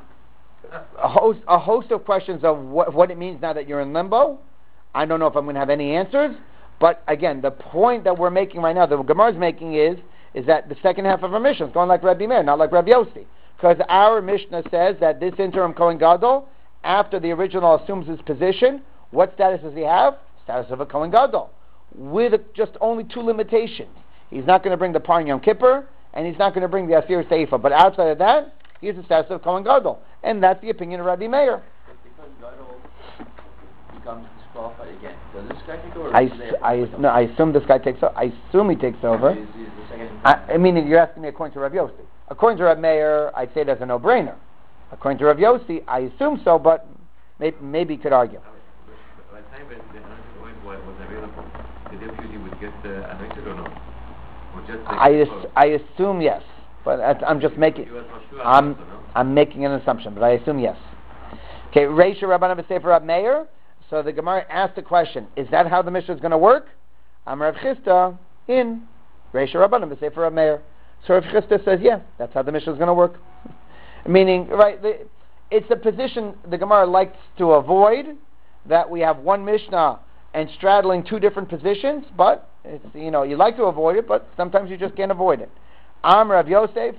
a host of questions of what it means now that you're in limbo. I don't know if I'm going to have any answers. But again, the point that we're making right now, the Gemara is making is that the second half of our Mishnah is going like Rabbi Meir, not like Rabbi Yossi. Because our Mishnah says that this interim Kohen Gadol, after the original assumes his position, what status does he have? Status of a Kohen Gadol. With just only two limitations. He's not going to bring the Par Yom Kippur, and he's not going to bring the Asir Seifa. But outside of that, he has the status of Kohen Gadol. And that's the opinion of Rabbi Meir. If the Kohen Gadol becomes disqualified again, does this guy take over? I assume this guy takes over. I assume he takes over. I mean, you're asking me according to Rabbi Yossi. According to Rabbi Meir, I'd say that's a no-brainer. According to Rabbi Yossi, I assume so, but maybe he could argue. By the time when the anointed oil was available, the deputy would get anointed or no? Or just I assume yes, but I'm just making. I'm making an assumption, but I assume yes. Okay, Reisha Rabbanan B'Sefer Rab Meir. So the Gemara asked the question: is that how the Mishnah is going to work? Amar Rav Chisda in Reisha Rabbanan B'Sefer Rab Meir. So Rav Chisda says, yeah, that's how the Mishnah is going to work. Meaning, right, it's a position the Gemara likes to avoid, that we have one Mishnah and straddling two different positions, but it's, you like to avoid it, but sometimes you just can't avoid it. Rav Yosef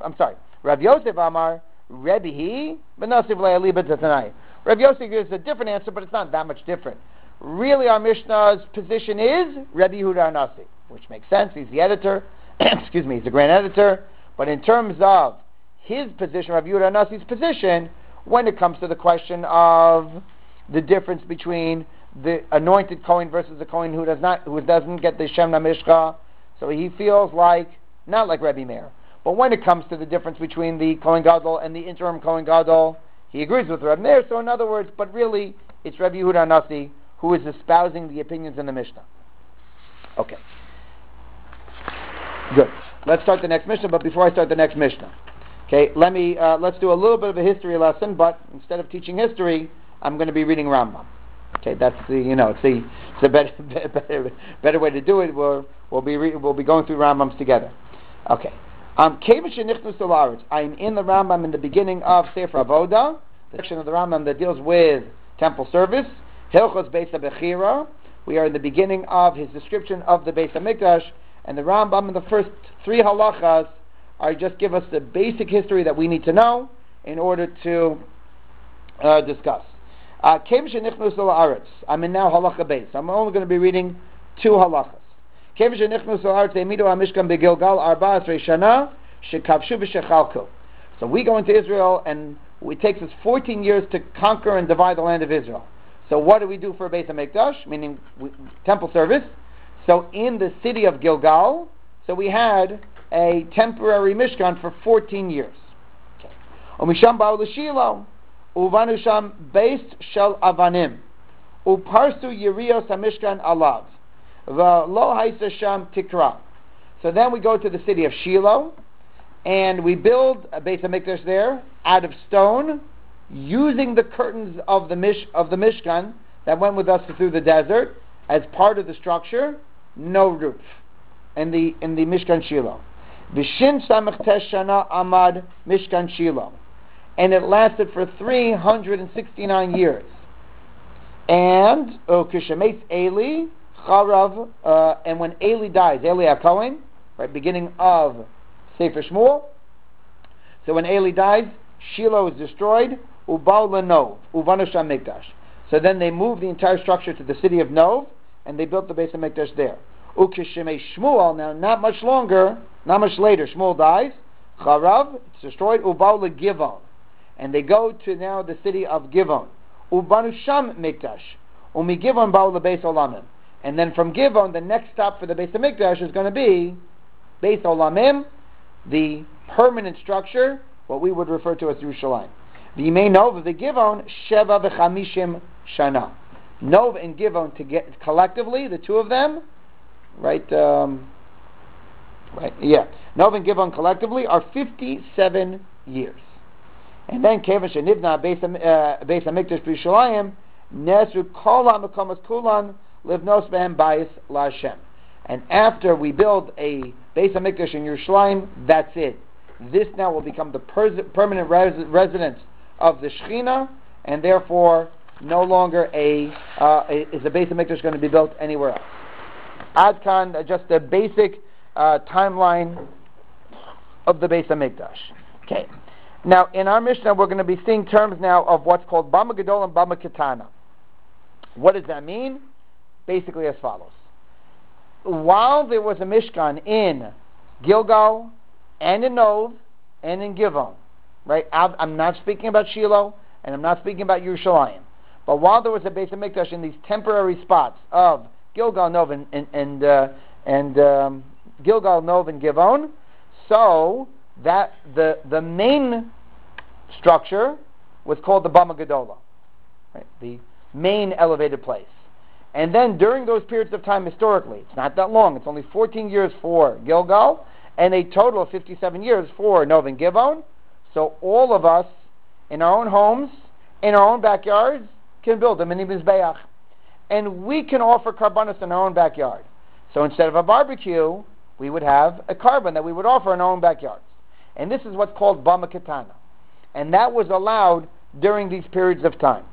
Amar, Rebbe Benasiv Le'alibet Tatanai. Rav Yosef gives a different answer, but it's not that much different. Really, our Mishnah's position is Rebbe Yehuda Nasi, which makes sense. He's the editor. Excuse me, he's the grand editor. But in terms of his position, Rav Yehuda Nasi's position, when it comes to the question of the difference between the anointed Kohen versus the Kohen who doesn't get the Shem Namishcha, so he feels like, not like Rebbe Meir, but when it comes to the difference between the Kohen Gadol and the interim Kohen Gadol, he agrees with Rebbe Meir. So in other words, but really, it's Rebbe Yehuda Nasi who is espousing the opinions in the Mishnah. Okay. Good. Let's start the next Mishnah, but before I start the next Mishnah, okay, let's do a little bit of a history lesson, but instead of teaching history, I'm going to be reading Rambam. Okay, that's it's a better way to do it. We'll be going through Rambams together. Okay. I'm in the Rambam in the beginning of Sefer Avoda, the section of the Rambam that deals with temple service. Hilchos Beis HaBechira. We are in the beginning of his description of the Beis HaMikdash, and the Rambam in the first three halachas just give us the basic history that we need to know in order to discuss. I'm in now halacha Beis. I'm only going to be reading two halachas. So we go into Israel, and it takes us 14 years to conquer and divide the land of Israel. So what do we do for Beis HaMikdash? Meaning temple service. So in the city of Gilgal, so we had a temporary Mishkan for 14 years. Umisham ba'u l'Shilo, uvanu sham beis shel avanim, uparsu yirios HaMishkan alav. Lo haisa sham tikra. So then we go to the city of Shiloh, and we build a Beis HaMikdash there out of stone, using the curtains of the Mishkan that went with us through the desert as part of the structure. No roof in the Mishkan Shiloh. Vishin samach tesh shana amad Mishkan Shiloh, and it lasted for 369 years. And kishemes Eli. And when Eli dies, Eli HaKohen, right, beginning of Sefer Shmuel. So when Eli dies, Shiloh is destroyed. Ubal leNov, uvanu sham mikdash. So then they moved the entire structure to the city of Nov, and they built the Beis HaMikdash there. Ukishemei Shmuel. Now, not much later, Shmuel dies. Charav, it's destroyed. Ubal leGivon, and they go to now the city of Givon. Ubanu sham mikdash. Umi Givon ba'u leBeis Olamim. And then from Givon, the next stop for the Beis HaMikdash is going to be Beis Olamim, the permanent structure, what we would refer to as Yerushalayim. The Yimei Nov of the Givon, Sheva v'chamishim shana. Nov and Givon collectively, the two of them, Nov and Givon collectively are 57 years. And then Kevan Shenivna Beis HaMikdash b'Yerushalayim, Nesru Kol HaMekomos Kulan Livnos Behem Bayis LaHashem. And after we build a Beis HaMikdash in Yerushalayim, that's it. This now will become the permanent residence of the Shechina, and therefore no longer is a Beis HaMikdash going to be built anywhere else. Adkan, just a basic timeline of the Beis HaMikdash. Okay. Now, in our Mishnah, we're going to be seeing terms now of what's called Bama Gedol and Bama Ketana. What does that mean? Basically as follows. While there was a Mishkan in Gilgal and in Nov and in Givon, right? I'm not speaking about Shiloh and I'm not speaking about Yerushalayim. But while there was a Beis HaMikdash in these temporary spots of Gilgal, Nov, and Gilgal, Nov, and Givon, so that the main structure was called the Bama Gedola, right? The main elevated place. And then during those periods of time historically, it's not that long, it's only 14 years for Gilgal, and a total of 57 years for Nov and Givon. So all of us, in our own homes, in our own backyards, can build a mini mizbeach. And we can offer karbanos in our own backyard. So instead of a barbecue, we would have a carbon that we would offer in our own backyards. And this is what's called Bama Ketana. And that was allowed during these periods of time.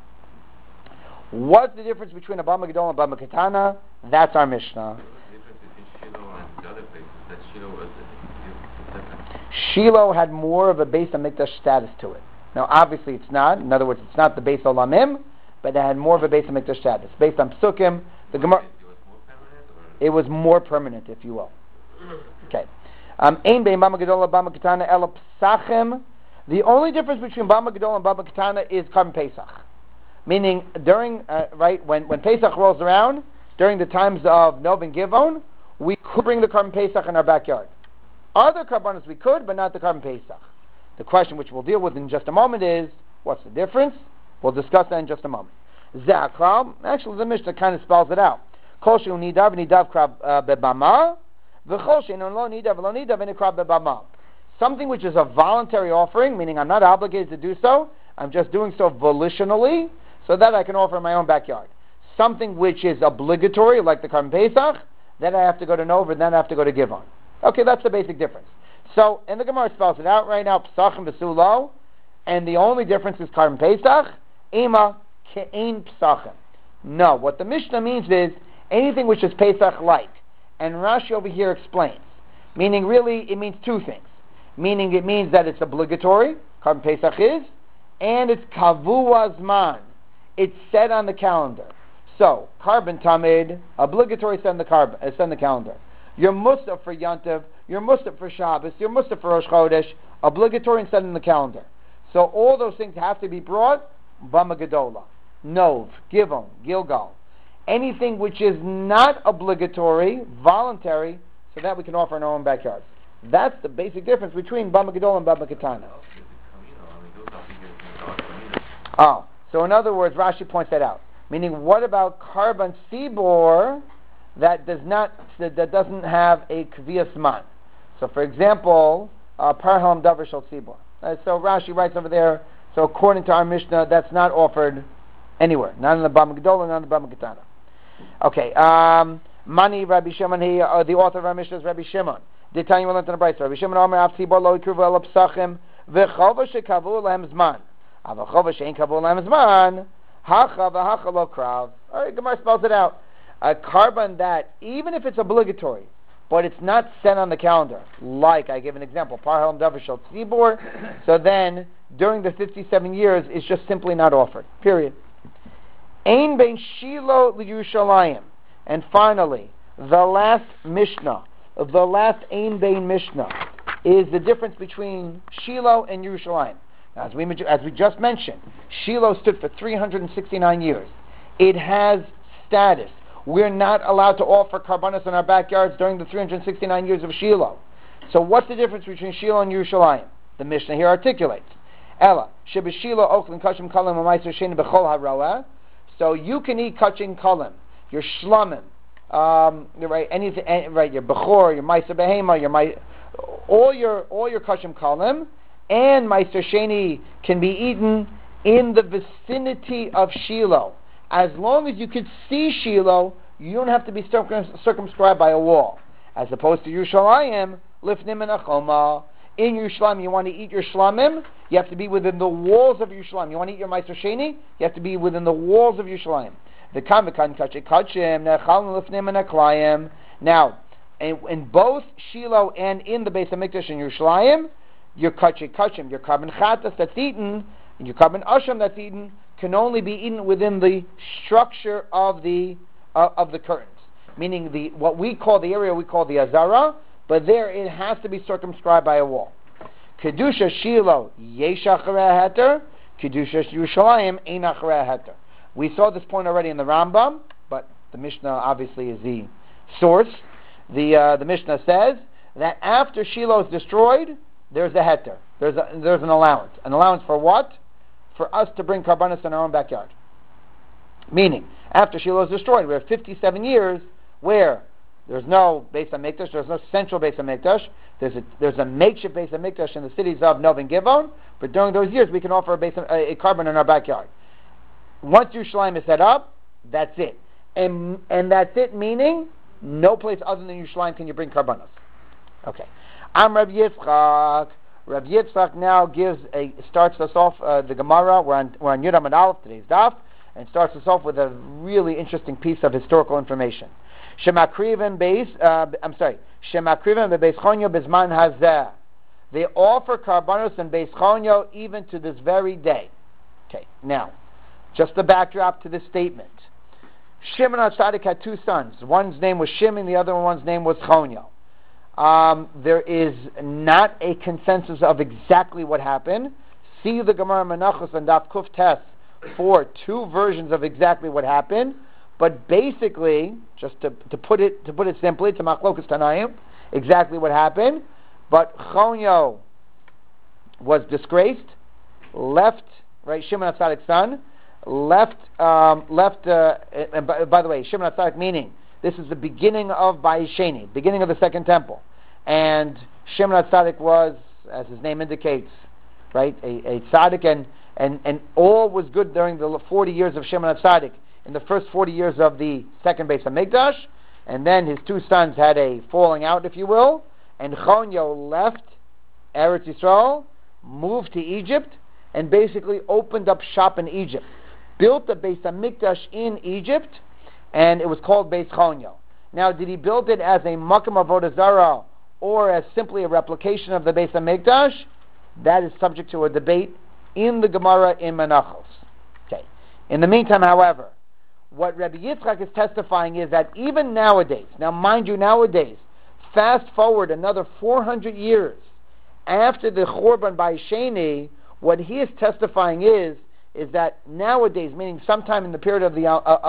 What's the difference between a Bama Gedol and Bama Ketana? That's our Mishnah. The difference between Shiloh and the other places, that Shiloh was different. Shiloh had more of a Beis HaMikdash status to it. Now, obviously, it's not. In other words, it's not the Beis Olamim, but it had more of a Beis HaMikdash status. Based on Psukim, the Gemara. It was more permanent, if you will. Okay. Ein bein Bama Gedol and Bama Ketana ela Pesachim. The only difference between Bama Gedol and Bama Ketana is Karban Pesach. Meaning, during when Pesach rolls around, during the times of Nov and Givon, we could bring the Karban Pesach in our backyard. Other karbanos we could, but not the Karban Pesach. The question which we'll deal with in just a moment is, what's the difference? We'll discuss that in just a moment. Zakral, actually the Mishnah kind of spells it out. Kol she'u nidav v'nidav krab bebama, v'chol she'enu lo nidav v'lo nidav v'nikrab bebama. Something which is a voluntary offering, meaning I'm not obligated to do so, I'm just doing so volitionally, so that I can offer in my own backyard. Something which is obligatory, like the Karban Pesach, then I have to go to Nov, and then I have to go to Givon. Okay, that's the basic difference. So, and the Gemara spells it out right now, Pesachim v'sulo, and the only difference is Karban Pesach, Ima ke'ein Pesachim. No, what the Mishnah means is, anything which is Pesach-like. And Rashi over here explains. Meaning, really, it means two things. Meaning, it means that it's obligatory, Karban Pesach is, and it's Kavua Zman. It's set on the calendar. So, Karban Tamid, obligatory set on the calendar. You're Musaf for Yantav, you're Musaf for Shabbos, you're Musaf for Rosh Chodesh, obligatory and set in the calendar. So all those things have to be brought, Bama Gedola, Nov, Givon, Gilgal. Anything which is not obligatory, voluntary, so that we can offer in our own backyards. That's the basic difference between Bama Gedola and Bama Ketana. Oh, so in other words, Rashi points that out. Meaning, what about Karban Sibor that doesn't have a Kviyas Man? So, for example, Parhalam Davar Shel Sibor. So Rashi writes over there. So according to our Mishnah, that's not offered anywhere. Not in the Bama Gedola, not in the Bama Ketana. Okay. Mani Rabbi Shimon. The author of our Mishnah is Rabbi Shimon. Did tell you we learned in the Brayso. Rabbi Shimon Omer Av Sibor Lo Yikruvu El Pesachim V'Chova Shekavu Lehem Zman. Avachova Shein Kavu Lehem Zman. Hacha v'hacha lo krav. All right, Gemara spells it out. A carbon that, even if it's obligatory, but it's not set on the calendar, like I give an example, Parhalam Davar Shel Tzibor, so then during the 57 years, it's just simply not offered. Period. Ein bein Shiloh l'Yerushalayim. And finally, the last Mishnah, the last Ein bein Mishnah, is the difference between Shiloh and Yerushalayim. As we just mentioned, Shiloh stood for 369 years. It has status. We're not allowed to offer karbanos in our backyards during the 369 years of Shiloh. So what's the difference between Shiloh and Yerushalayim? The Mishnah here articulates. Ella, sheb'Shiloh ochlin kachim kalim u'maiser shein b'chol haroah. So you can eat kachim kalim, your shlamim, right? Anything, right? Your bechor, your maiser behema, all your kachim kalim. And Meiser Sheni can be eaten in the vicinity of Shiloh. As long as you could see Shiloh, you don't have to be circumscribed by a wall. As opposed to Yerushalayim, lifnim and achoma. In Yerushalayim, you want to eat your shlamim, you have to be within the walls of Yerushalayim. You want to eat your Meiser Sheni, you have to be within the walls of Yerushalayim. The Kamikan Kachim, Nechal lifnim and aklayim. Now, in both Shiloh and in the Beis HaMikdash in Yerushalayim, your kachim, your carbon chatas that's eaten, and your carbon asham that's eaten, can only be eaten within the structure of the curtains. Meaning what we call the area we call the azara, but there it has to be circumscribed by a wall. Kedusha Shiloh yesh acharei heter, Kedusha Yerushalayim ein acharei heter. We saw this point already in the Rambam, but the Mishnah obviously is the source. The Mishnah says that after Shiloh is destroyed, there's a heter. There's an allowance. An allowance for what? For us to bring karbanos in our own backyard. Meaning, after Shiloh is destroyed, we have 57 years where there's no Beis HaMikdash, there's no central Beis HaMikdash, there's a makeshift Beis HaMikdash in the cities of Nov and Givon, but during those years we can offer a carbon in our backyard. Once Yerushalayim is set up, that's it. And that's it, meaning no place other than Yerushalayim can you bring karbanos. Okay. I'm Rabbi Yitzchak. Rabbi Yitzchak now starts us off, the Gemara, we're on Yud Amud Aleph, today's daf, and starts us off with a really interesting piece of historical information. Shemakriven bebeis chonyo bezman hazeh. They offer karbanos and beis chonyo even to this very day. Okay, now, just the backdrop to this statement. Shimon HaTzadik had two sons. One's name was Shimon, the other one's name was Chonyo. There is not a consensus of exactly what happened. See the Gemara Menachos and Daf Kuf Tes for two versions of exactly what happened. But basically, just to put it simply, to Machlokas Tanayim, exactly what happened. But Chonyo was disgraced, left, right, Shimon HaTzadik's son, left, and by the way, Shimon HaTzadik meaning, this is the beginning of Bayis Sheni, beginning of the Second Temple. And Shimon HaTzadik was, as his name indicates, right, a tzaddik, and all was good during the 40 years of Shimon HaTzadik, in the first 40 years of the second Beis HaMikdash, and then his two sons had a falling out, if you will, and Chonyo left Eretz Yisrael, moved to Egypt, and basically opened up shop in Egypt, built the Beis HaMikdash in Egypt, and it was called Beis Chonyo. Now, did he build it as a Makom Avodah Zarah or as simply a replication of the Beis HaMikdash? That is subject to a debate in the Gemara in Menachos. Okay. In the meantime, however, what Rabbi Yitzchak is testifying is that even nowadays, now mind you, nowadays, fast forward another 400 years after the Churban Bayis Sheni, what he is testifying is that nowadays, meaning sometime in the period of the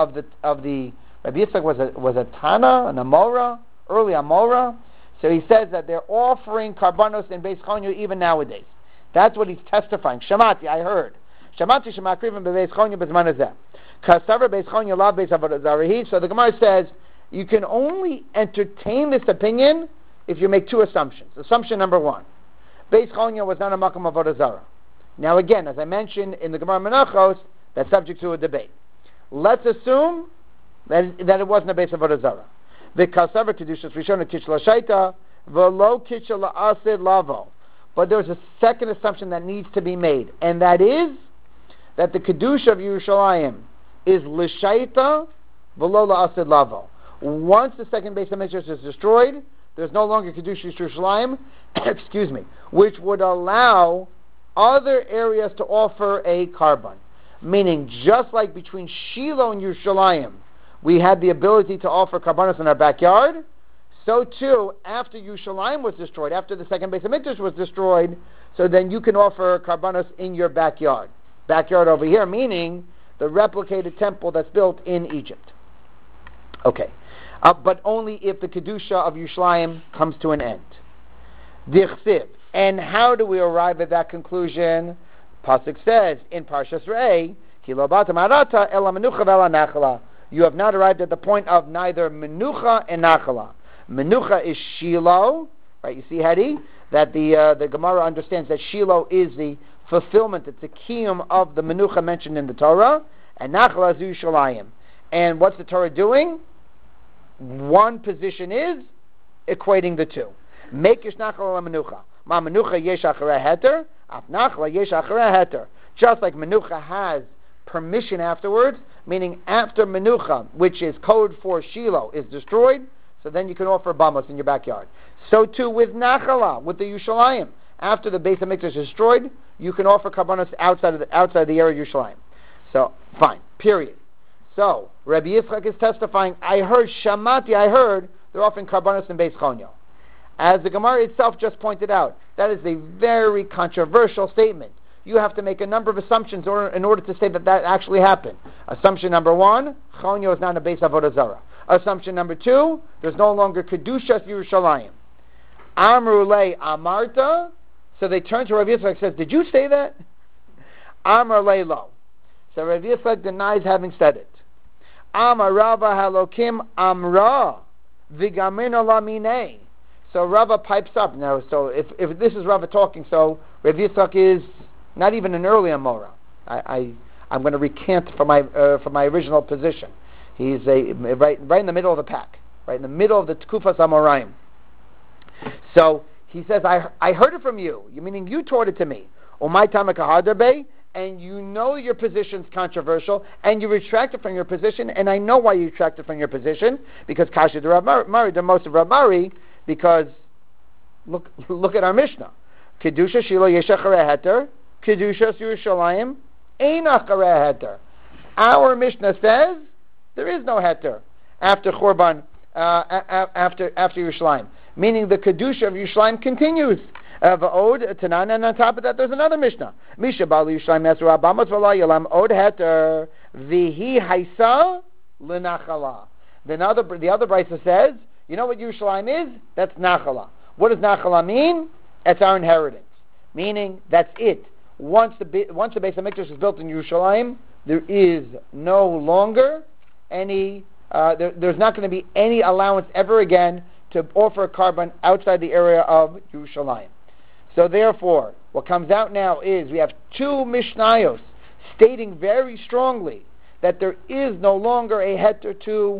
Rabbi Yitzchak was a Tana, an Amora, early Amora. So he says that they're offering karbanos in Beis Chonyo even nowadays. That's what he's testifying. Shamati, I heard. Shamati shemakriven bebeis Chonyo bezman hazeh. Kasaver Beis Chonyo lav beis avodah zarah. So the Gemara says you can only entertain this opinion if you make two assumptions. Assumption number one: Beis Chonyo was not a makom avodah zarah. Now again, as I mentioned in the Gemara Menachos, that's subject to a debate. Let's assume that it wasn't a base of avodah zarah. V'kasaver kedushas rishona kitchla shaita v'lo kitchla asid lavo. But there's a second assumption that needs to be made, and that is that the kedusha of Yerushalayim is l'shaita v'lo la'asid lavo. Once the second base of Mikdash is destroyed, there's no longer kedusha Yerushalayim, excuse me, which would allow other areas to offer a carbon. Meaning, just like between Shiloh and Yerushalayim, we had the ability to offer karbanos in our backyard, so too, after Yerushalayim was destroyed, after the second Beis HaMikdash was destroyed, so then you can offer karbanos in your backyard. Backyard over here, meaning the replicated temple that's built in Egypt. Okay. But only if the Kedusha of Yerushalayim comes to an end. Dichsiv. And how do we arrive at that conclusion? Pasuk says in Parshas Re'eh, Ki lo bata ma'arata ela menucha ve'ela nachala. You have not arrived at the point of neither menucha and nachala. Menucha is Shiloh, right? You see, Hedi, that the Gemara understands that Shiloh is the fulfillment, it's the kiyum of the menucha mentioned in the Torah, and nachala is Yerushalayim. And what's the Torah doing? one position is equating the two. Mekish nachala menucha. Ma menucha yesh acharei heter, af nachla yesh acharei heter. Just like menucha has permission afterwards, meaning after menucha, which is code for Shiloh, is destroyed, so then you can offer bamos in your backyard. So too with nachala, with the Yushalayim. After the Beis HaMikdash is destroyed, you can offer karbanos outside the area of Yushalayim. So, fine, period. So, Rabbi Yitzchak is testifying, I heard, they're offering karbanos in Beis Chonyo. As the Gemara itself just pointed out, that is a very controversial statement. You have to make a number of assumptions in order to say that actually happened. Assumption number one, Chonyo is not a Beis Avodah Zarah. Assumption number two, there's no longer Kedushas Yerushalayim. Amru le Amarta, so they turn to Rabbi Yitzchak and says, did you say that? Amar le lo. So Rabbi Yitzchak denies having said it. Amar Rava Halokim Amra Vigamina Lamine. So Rava pipes up now. So if this is Rava talking, so Rabbi Yitzchak is not even an early Amora. I'm going to recant from my original position. He's right in the middle of the pack, right in the middle of the Tkufas Amoraim. So he says, I heard it from you. Meaning you taught it to me. Umay Tamak Hadarbe, and you know your position's controversial, and you retracted from your position, and I know why you retracted from your position, because Kashi the Rav Mari, the most of Rav Mari, because look at our Mishnah. Kedusha Shiloh Yesh Acharei Heter, Kedusha Yerushalayim Ein Acharei Heter. Our Mishnah says there is no Heter after Churban, after Yerushalayim. Meaning the Kedusha of Yerushalayim continues. V'od Tanan, and on top of that there's another Mishnah. Misha Bali Yerushalayim Esra Abamas V'la Yalam Od Heter V'hi Haisa L'Nachala. The other Brisa says, you know what Yerushalayim is? That's Nachala. What does Nachala mean? It's our inheritance. Meaning, that's it. Once the Beis HaMikdash is built in Yerushalayim, there is no longer any, there's not going to be any allowance ever again to offer a carbon outside the area of Yerushalayim. So therefore, what comes out now is we have two Mishnayos stating very strongly that there is no longer a heter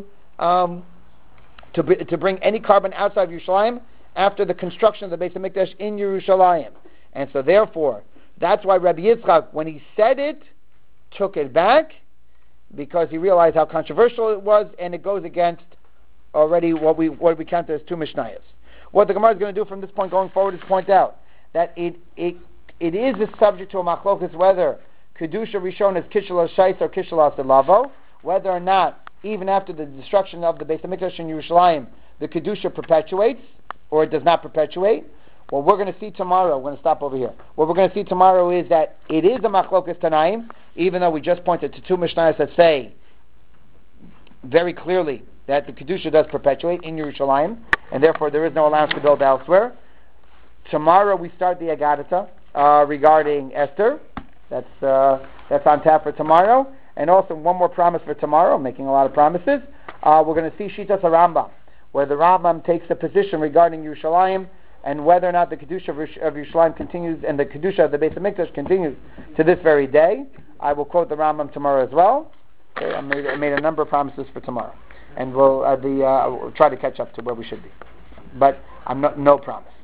to bring any carbon outside of Yerushalayim after the construction of the Beis HaMikdash in Yerushalayim. And so therefore, that's why Rabbi Yitzchak, when he said it, took it back, because he realized how controversial it was, and it goes against already what we counted as two Mishnayos. What the Gemara is going to do from this point going forward is point out that it is a subject to a machlokas whether Kedusha Rishon is Kishla Shais or Kishla Lavo, whether or not, even after the destruction of the Beis HaMikdash in Yerushalayim, the Kedusha perpetuates, or it does not perpetuate. What we're going to see tomorrow, we're going to stop over here. What we're going to see tomorrow is that it is a machlokas Tanaim, even though we just pointed to two Mishnayos that say very clearly that the Kedusha does perpetuate in Yerushalayim, and therefore there is no allowance to build elsewhere. Tomorrow we start the Agadata regarding Esther. That's on tap for tomorrow. And also one more promise for tomorrow, making a lot of promises. We're going to see Shitas HaRambam, where the Rambam takes a position regarding Yerushalayim, and whether or not the Kedusha of Yerushalayim continues, and the Kedusha of the Beis HaMikdash continues to this very day. I will quote the Rambam tomorrow as well. Okay, I made a number of promises for tomorrow. And we'll try to catch up to where we should be. But I'm no promise.